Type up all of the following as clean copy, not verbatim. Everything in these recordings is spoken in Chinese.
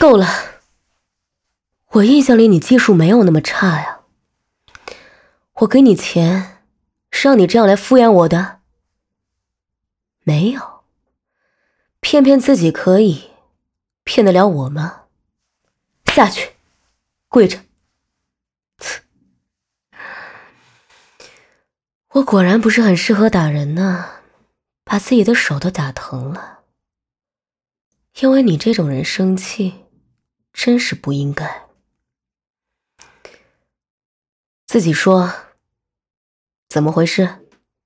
够了，我印象里你技术没有那么差呀。我给你钱是让你这样来敷衍我的？没有，骗骗自己可以，骗得了我吗？下去，跪着。我果然不是很适合打人呢，把自己的手都打疼了。因为你这种人生气，真是不应该。自己说，怎么回事？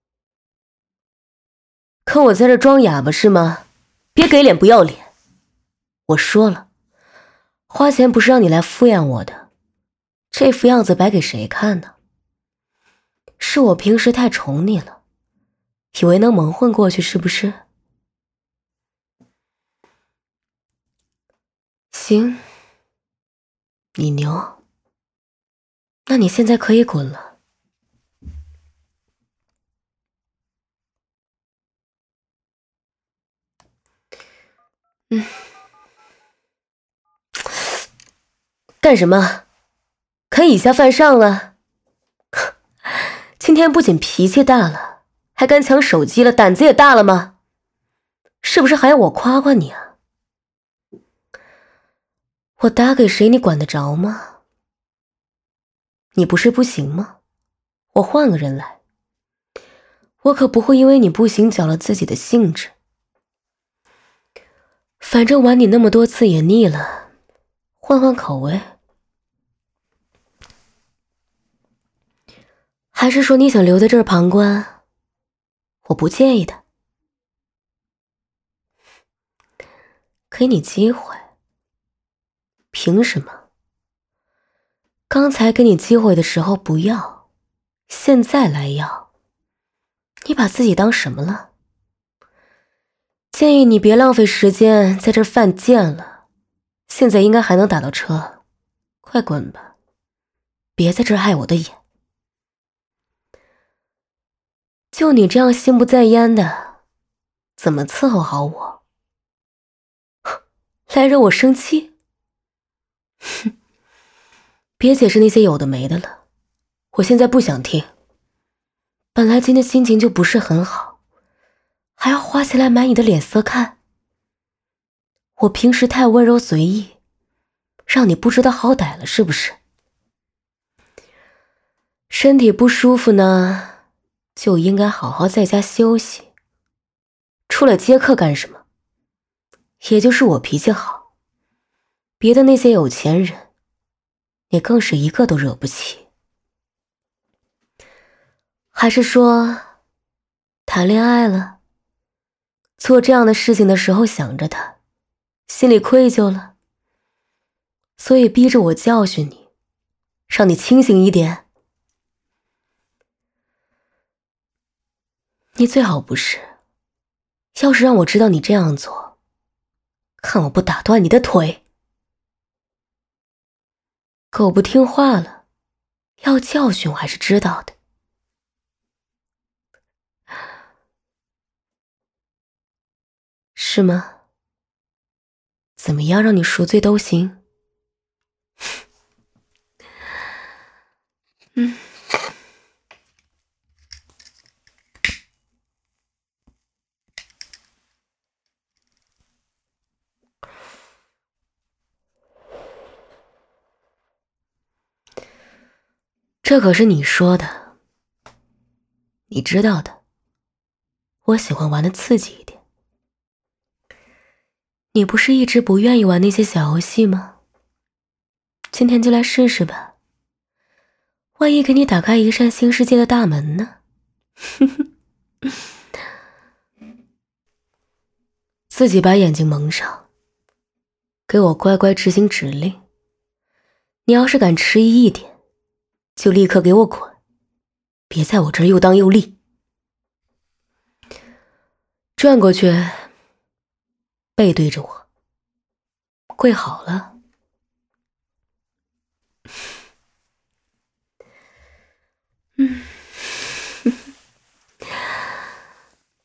看我在这装哑巴是吗？别给脸不要脸。我说了，花钱不是让你来敷衍我的，这副样子摆给谁看呢？是我平时太宠你了，以为能蒙混过去是不是？行，你牛，那你现在可以滚了。干什么？可以下犯上了？今天不仅脾气大了，还敢抢手机了，胆子也大了吗？是不是还要我夸夸你啊？我打给谁你管得着吗？你不是不行吗？我换个人来。我可不会因为你不行搅了自己的兴致。反正玩你那么多次也腻了，换换口味。还是说你想留在这儿旁观？我不介意的。给你机会。凭什么？刚才给你机会的时候不要，现在来要，你把自己当什么了？建议你别浪费时间在这儿犯贱了，现在应该还能打到车，快滚吧，别在这儿碍我的眼。就你这样心不在焉的，怎么伺候好我？来惹我生气？哼，别解释那些有的没的了，我现在不想听。本来今天心情就不是很好，还要花钱来买你的脸色看。我平时太温柔随意，让你不知道好歹了是不是？身体不舒服呢，就应该好好在家休息。出来接客干什么？也就是我脾气好，别的那些有钱人，你更是一个都惹不起。还是说，谈恋爱了，做这样的事情的时候想着他，心里愧疚了，所以逼着我教训你，让你清醒一点。你最好不是，要是让我知道你这样做，看我不打断你的腿。狗不听话了，要教训我还是知道的。是吗？怎么样让你赎罪都行。这可是你说的，你知道的，我喜欢玩的刺激一点。你不是一直不愿意玩那些小游戏吗？今天就来试试吧，万一给你打开一扇新世界的大门呢？自己把眼睛蒙上，给我乖乖执行指令。你要是敢迟疑一点，就立刻给我滚，别在我这儿又当又立。转过去，背对着我，跪好了。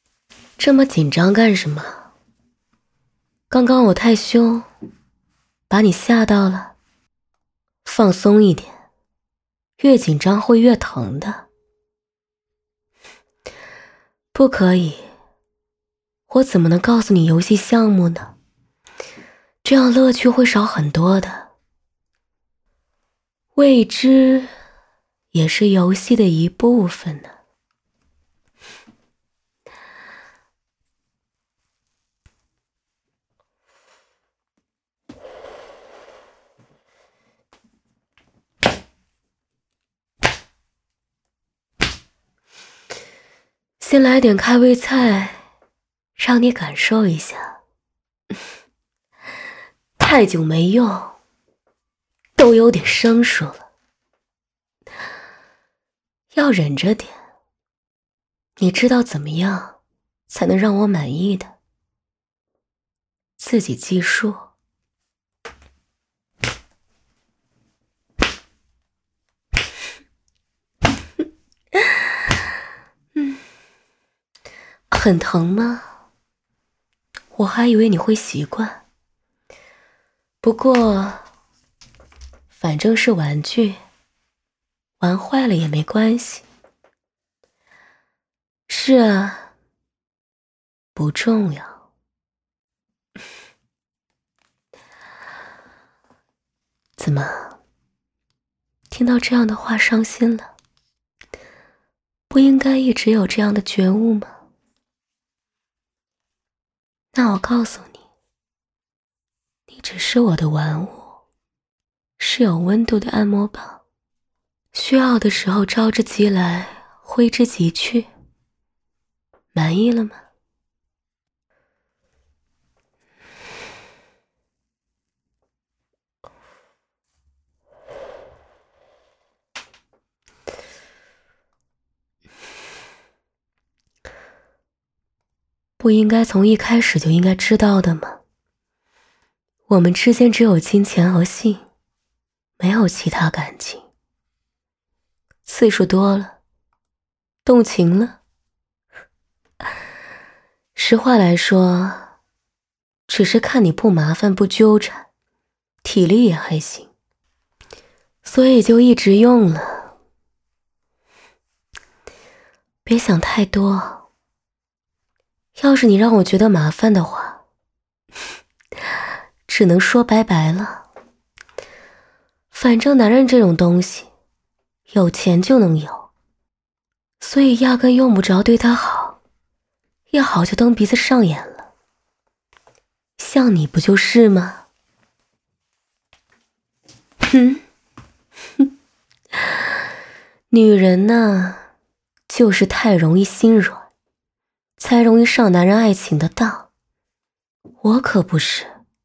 这么紧张干什么？刚刚我太凶， 把你吓到了？放松一点，越紧张会越疼的。不可以，我怎么能告诉你游戏项目呢？这样乐趣会少很多的。未知也是游戏的一部分呢。先来点开胃菜，让你感受一下。太久没用，都有点生疏了。要忍着点，你知道怎么样才能让我满意的，自己计数。很疼吗？我还以为你会习惯。不过，反正是玩具，玩坏了也没关系。是啊，不重要。怎么，听到这样的话伤心了？不应该一直有这样的觉悟吗？那我告诉你，你只是我的玩物，是有温度的按摩棒，需要的时候招之即来，挥之即去。满意了吗？不应该从一开始就应该知道的吗？我们之间只有金钱和性，没有其他感情。次数多了，动情了。实话来说，只是看你不麻烦不纠缠，体力也还行，所以就一直用了。别想太多。要是你让我觉得麻烦的话，只能说拜拜了。反正男人这种东西，有钱就能有，所以压根用不着对他好，一好就蹬鼻子上眼了。像你不就是吗？女人呢，就是太容易心软，才容易上男人爱情的当。我可不是。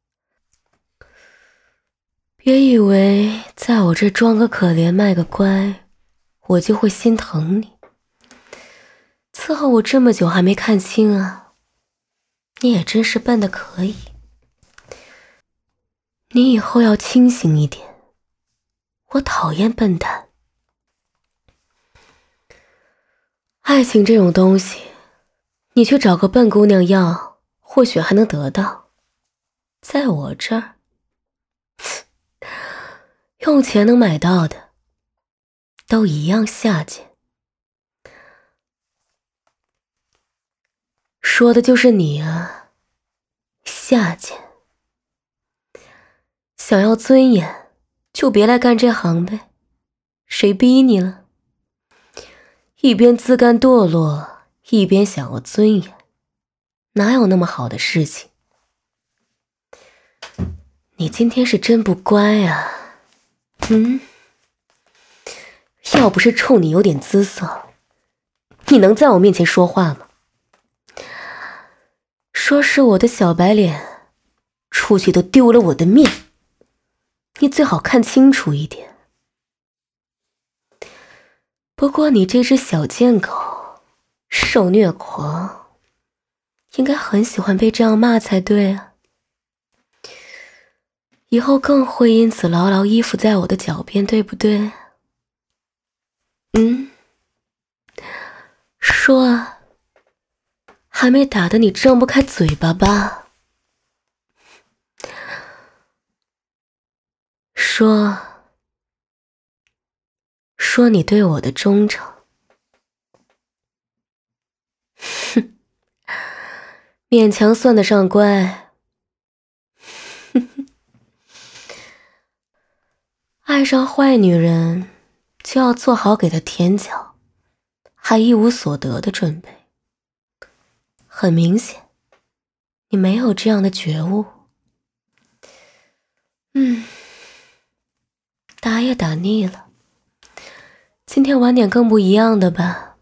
别以为在我这装个可怜卖个乖，我就会心疼你。伺候我这么久还没看清啊，你也真是笨得可以。你以后要清醒一点，我讨厌笨蛋。爱情这种东西，你去找个笨姑娘要，或许还能得到。在我这儿，用钱能买到的，都一样下贱。说的就是你啊，下贱。想要尊严，就别来干这行呗，谁逼你了？一边自甘堕落，一边想要尊严，哪有那么好的事情？你今天是真不乖啊。要不是冲你有点姿色，你能在我面前说话吗？说是我的小白脸，出去都丢了我的面，你最好看清楚一点。不过你这只小贱狗，受虐狂，应该很喜欢被这样骂才对啊。以后更会因此牢牢依附在我的脚边，对不对？说啊，还没打得你张不开嘴巴吧？ 说你对我的忠诚。哼，勉强算得上乖。爱上坏女人，就要做好给她舔脚，还一无所得的准备。很明显，你没有这样的觉悟。打也打腻了，今天玩点更不一样的吧。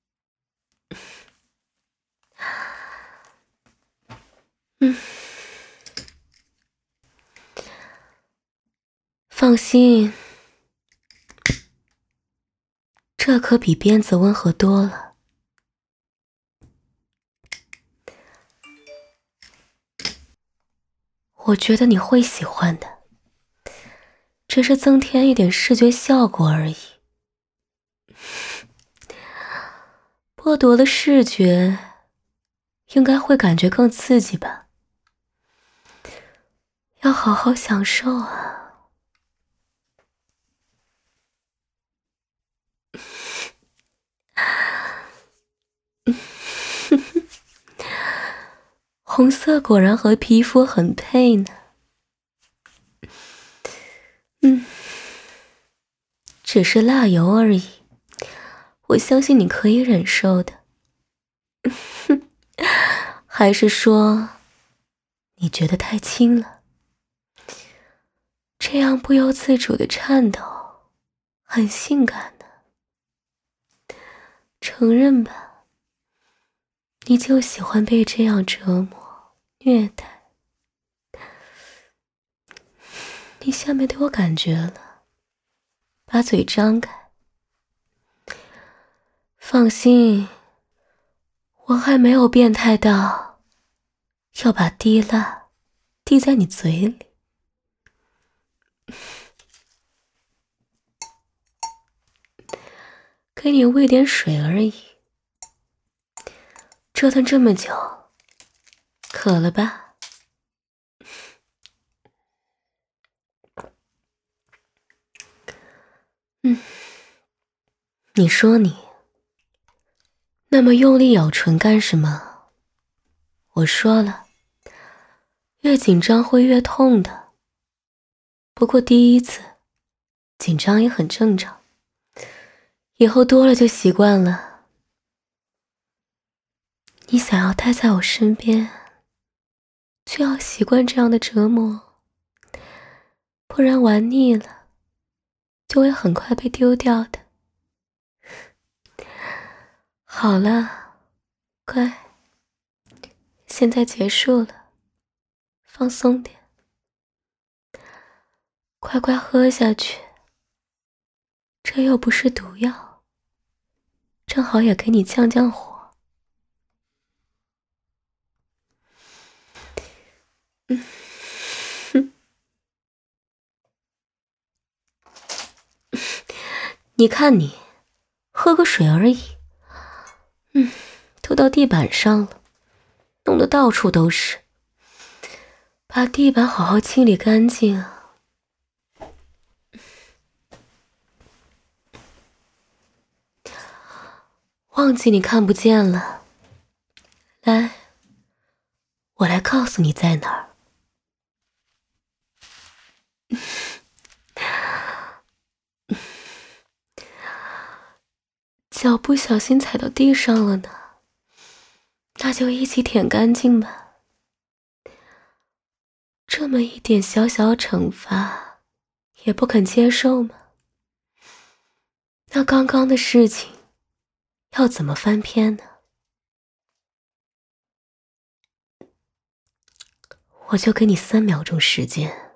放心，这可比鞭子温和多了。我觉得你会喜欢的，只是增添一点视觉效果而已。剥夺了视觉，应该会感觉更刺激吧？要好好享受啊。红色果然和皮肤很配呢。只是蜡油而已，我相信你可以忍受的。还是说，你觉得太轻了？这样不由自主的颤抖，很性感的。承认吧，你就喜欢被这样折磨、虐待。你下面都有感觉了，把嘴张开。放心，我还没有变态到要把滴蜡滴在你嘴里。给你喂点水而已。折腾这么久，渴了吧？你说你那么用力咬唇干什么？我说了，越紧张会越痛的。不过第一次紧张也很正常，以后多了就习惯了。你想要待在我身边，就要习惯这样的折磨，不然玩腻了就会很快被丢掉的。好了，乖，现在结束了，放松点，乖乖喝下去。这又不是毒药，正好也给你降降火。你看你，喝个水而已，吐到地板上了，弄得到处都是。把地板好好清理干净啊。忘记你看不见了，来，我来告诉你在哪儿。脚不小心踩到地上了呢，那就一起舔干净吧。这么一点小小惩罚，也不肯接受吗？那刚刚的事情，要怎么翻篇呢？我就给你3秒钟时间，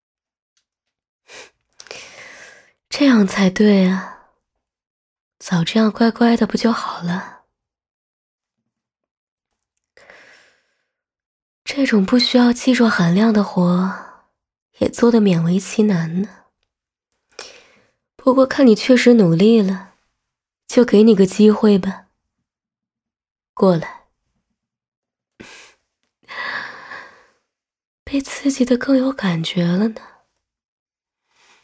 这样才对啊。早这样乖乖的不就好了？这种不需要技术含量的活，也做得勉为其难呢。不过看你确实努力了，就给你个机会吧。过来。被刺激的更有感觉了呢。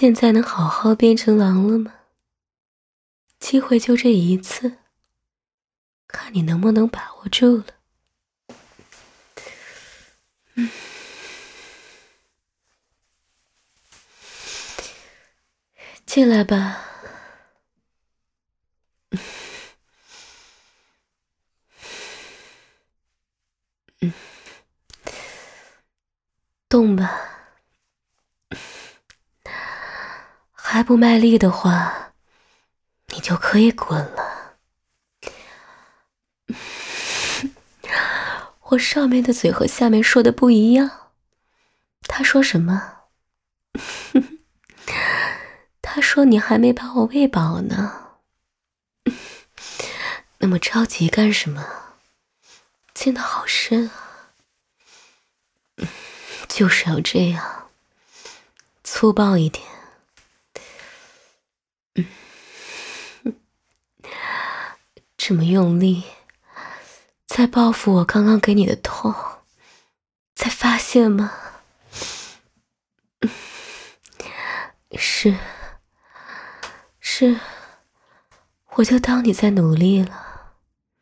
现在能好好变成狼了吗？机会就这一次，看你能不能把握住了。进来吧。动吧。还不卖力的话，你就可以滚了。我上面的嘴和下面说的不一样。他说什么？他说你还没把我喂饱呢。那么着急干什么？进得好深啊。就是要这样，粗暴一点。这么用力，在报复我刚刚给你的痛，在发泄吗？是，我就当你在努力了。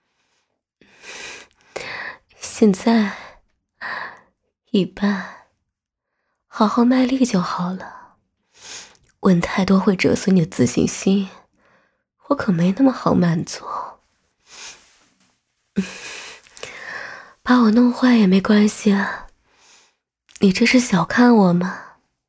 现在一半，好好卖力就好了。问太多会折损你的自信心，我可没那么好满足。把我弄坏也没关系啊，你这是小看我吗？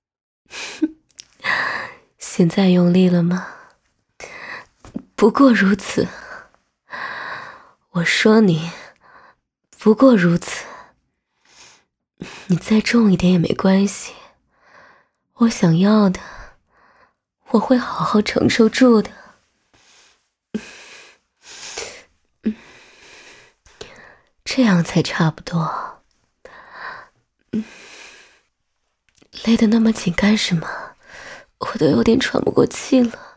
现在用力了吗？不过如此。我说你，不过如此。你再重一点也没关系，我想要的，我会好好承受住的。这样才差不多。勒得那么紧干什么？我都有点喘不过气了，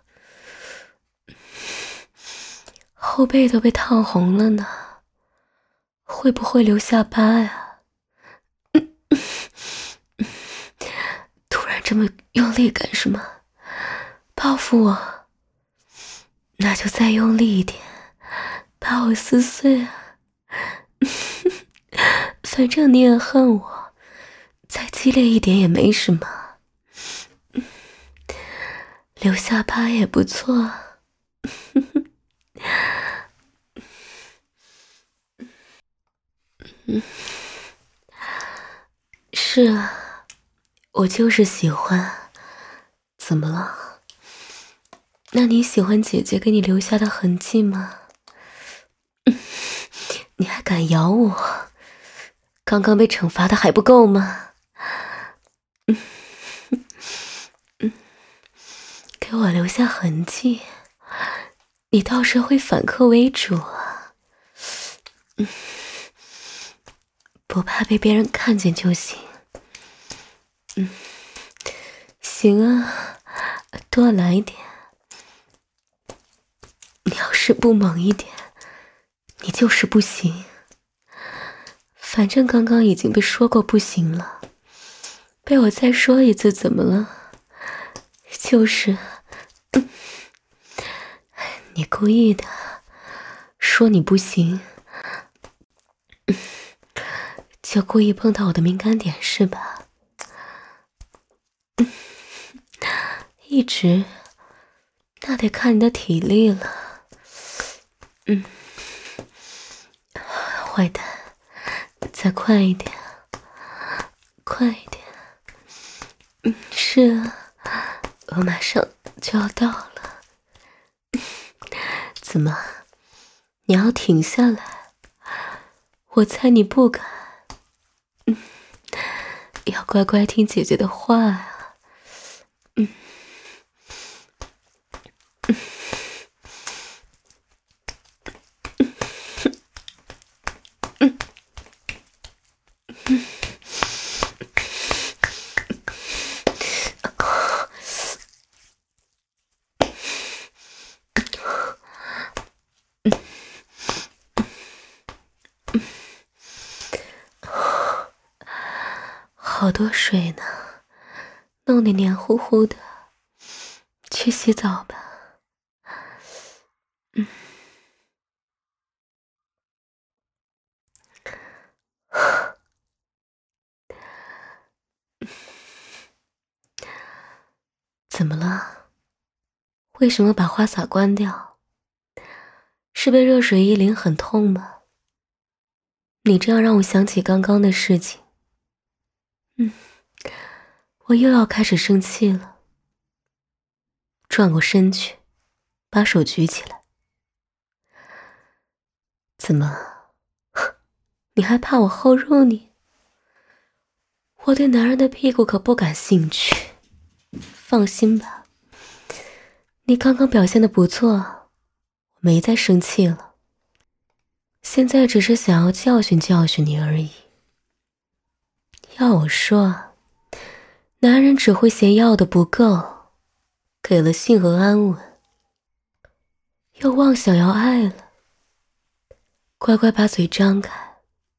后背都被烫红了呢，会不会留下疤呀？突然这么用力干什么？报复我？那就再用力一点，把我撕碎啊！反正你也恨我，再激烈一点也没什么，留下疤也不错。是啊，我就是喜欢。怎么了？那你喜欢姐姐给你留下的痕迹吗？你还敢咬我？刚刚被惩罚的还不够吗？给我留下痕迹，你倒是会反客为主啊。不怕被别人看见就行。行啊，多来一点。你要是不猛一点，你就是不行。反正刚刚已经被说过不行了，被我再说一次怎么了？就是，你故意的，说你不行，就故意碰到我的敏感点是吧？一直，那得看你的体力了。坏蛋，再快一点，快一点。是啊，我马上就要到了。怎么，你要停下来？我猜你不敢。要乖乖听姐姐的话啊。好多水呢，弄得黏糊糊的。 去洗澡吧。怎么了？为什么把花洒关掉？是被热水一淋很痛吗？你这样让我想起刚刚的事情。我又要开始生气了。转过身去，把手举起来。怎么？你还怕我后入你？我对男人的屁股可不感兴趣。放心吧，你刚刚表现得不错，我没再生气了。现在只是想要教训教训你而已。要我说，男人只会嫌要的不够，给了性和安稳，又妄想要爱了。乖乖把嘴张开。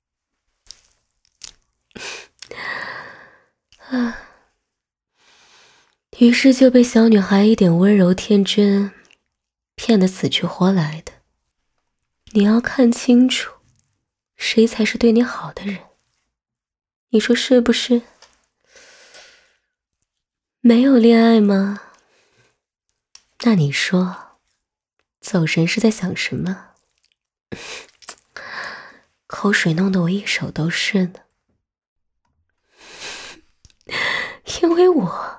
于是就被小女孩一点温柔天真骗得死去活来的。你要看清楚，谁才是对你好的人，你说是不是？没有恋爱吗？那你说，走神是在想什么？口水弄得我一手都是呢。因为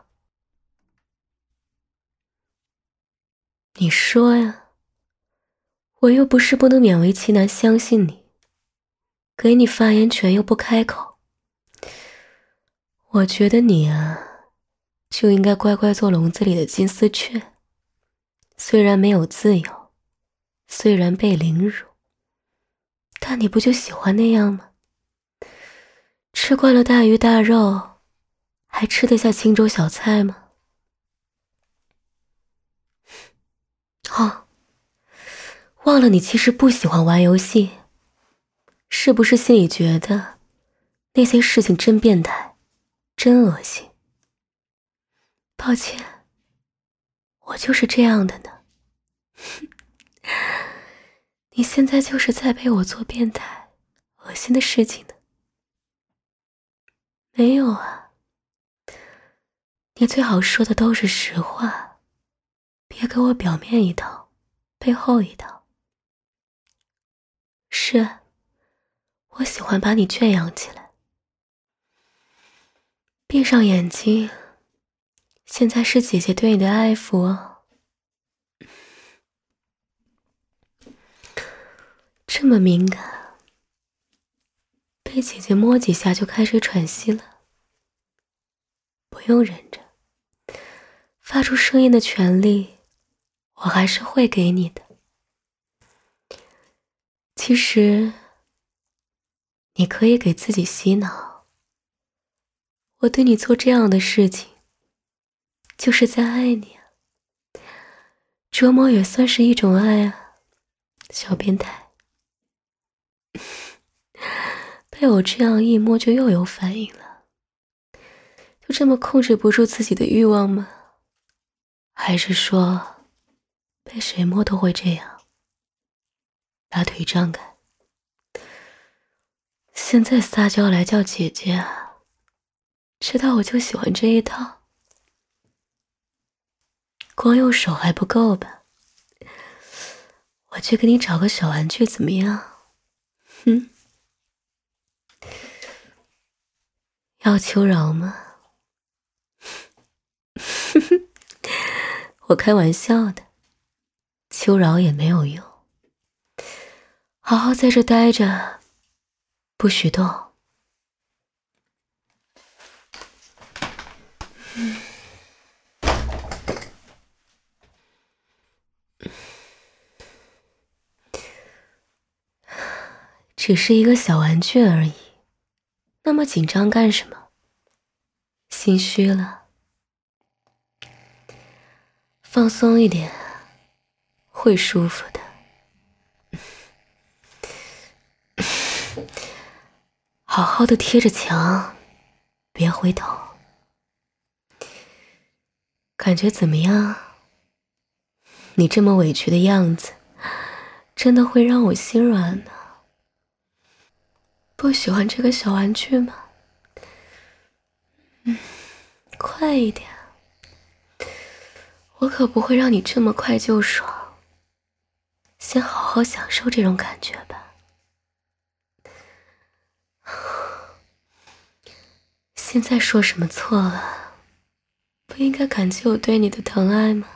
你说呀，我又不是不能勉为其难相信你，给你发言权又不开口。我觉得你啊，就应该乖乖做笼子里的金丝雀，虽然没有自由，虽然被凌辱，但你不就喜欢那样吗？吃惯了大鱼大肉，还吃得下清粥小菜吗？哦，忘了你其实不喜欢玩游戏，是不是心里觉得那些事情真变态，真恶心？抱歉，我就是这样的呢。你现在就是在被我做变态、恶心的事情呢。没有啊，你最好说的都是实话，别给我表面一套，背后一套。是，我喜欢把你圈养起来。闭上眼睛，现在是姐姐对你的爱抚哦。这么敏感，被姐姐摸几下就开始喘息了。不用忍着，发出声音的权利，我还是会给你的。其实，你可以给自己洗脑，我对你做这样的事情，就是在爱你啊。折磨也算是一种爱啊，小变态。被我这样一摸就又有反应了，就这么控制不住自己的欲望吗？还是说，被谁摸都会这样？把腿张开。现在撒娇来叫姐姐啊？知道我就喜欢这一套？光用手还不够吧？我去给你找个小玩具怎么样？要求饶吗？我开玩笑的，求饶也没有用。好好在这待着，不许动。只是一个小玩具而已，那么紧张干什么？心虚了？放松一点，会舒服的。好好的贴着墙，别回头。感觉怎么样？ 你这么委屈的样子，真的会让我心软呢。不喜欢这个小玩具吗？快一点，我可不会让你这么快就爽。先好好享受这种感觉吧。现在说什么错了？不应该感激我对你的疼爱吗？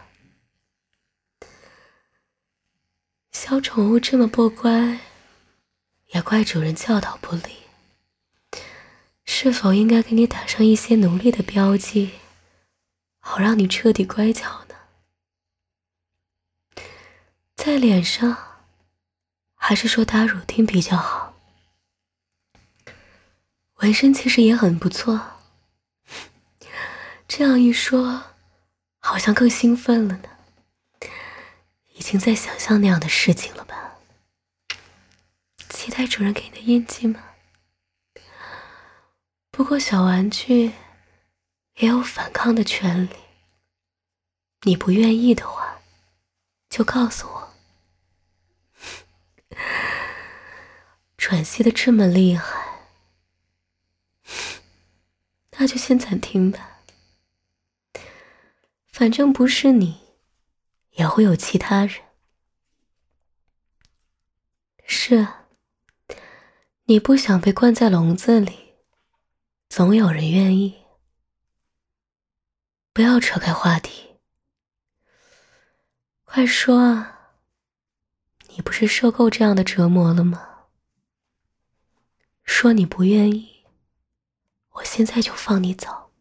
小宠物这么不乖，也怪主人教导不力。是否应该给你打上一些奴隶的标记，好让你彻底乖巧呢？在脸上，还是说打乳钉比较好？纹身其实也很不错。这样一说，好像更兴奋了呢。已经在想象那样的事情了吧？期待主人给你的印记吗？不过小玩具也有反抗的权利，你不愿意的话，就告诉我。喘息的这么厉害，那就先暂停吧。反正不是你，也会有其他人。是啊，你不想被关在笼子里，总有人愿意。不要扯开话题，快说啊，你不是受够这样的折磨了吗？说你不愿意，我现在就放你走。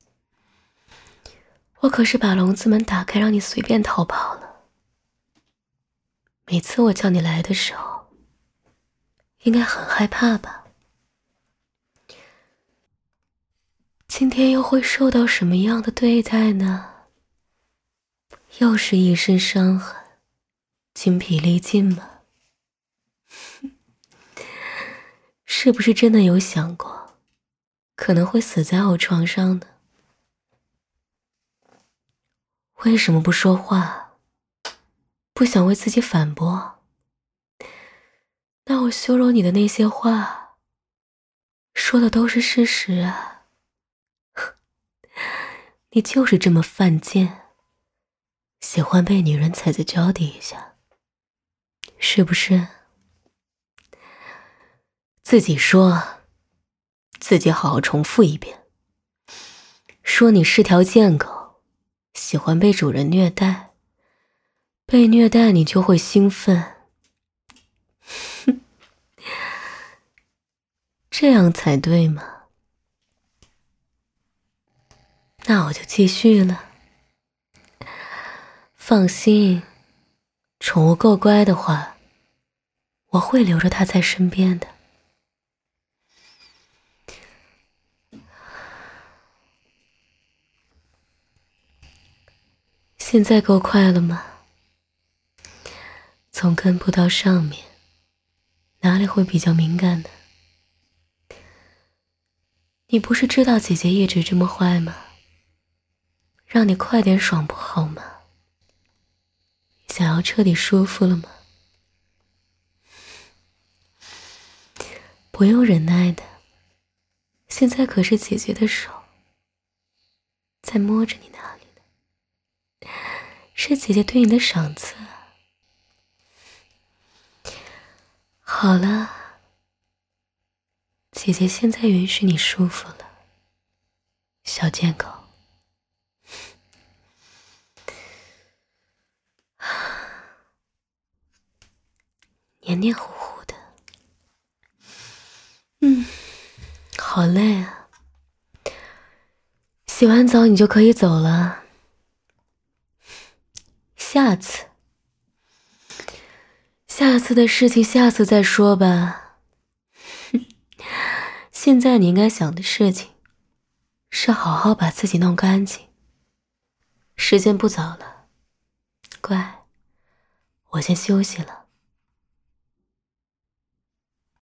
我可是把笼子门打开，让你随便逃跑了。每次我叫你来的时候，应该很害怕吧？今天又会受到什么样的对待呢？又是一身伤痕，精疲力尽吗？是不是真的有想过，可能会死在我床上呢？为什么不说话？不想为自己反驳？那我羞辱你的那些话，说的都是事实啊！你就是这么犯贱，喜欢被女人踩在脚底下，是不是？自己说，自己好好重复一遍。说你是条贱狗，喜欢被主人虐待，被虐待你就会兴奋。这样才对嘛。那我就继续了。放心，宠物够乖的话，我会留着它在身边的。现在够快了吗？从根部到上面，哪里会比较敏感的？你不是知道姐姐一直这么坏吗？让你快点爽不好吗？想要彻底舒服了吗？不用忍耐的，现在可是姐姐的手在摸着你那里呢，是姐姐对你的赏赐啊。好了，姐姐现在允许你舒服了，小贱狗。黏黏糊糊的，好累啊。洗完澡你就可以走了。下次的事情下次再说吧。现在你应该想的事情是好好把自己弄干净。时间不早了，乖，我先休息了。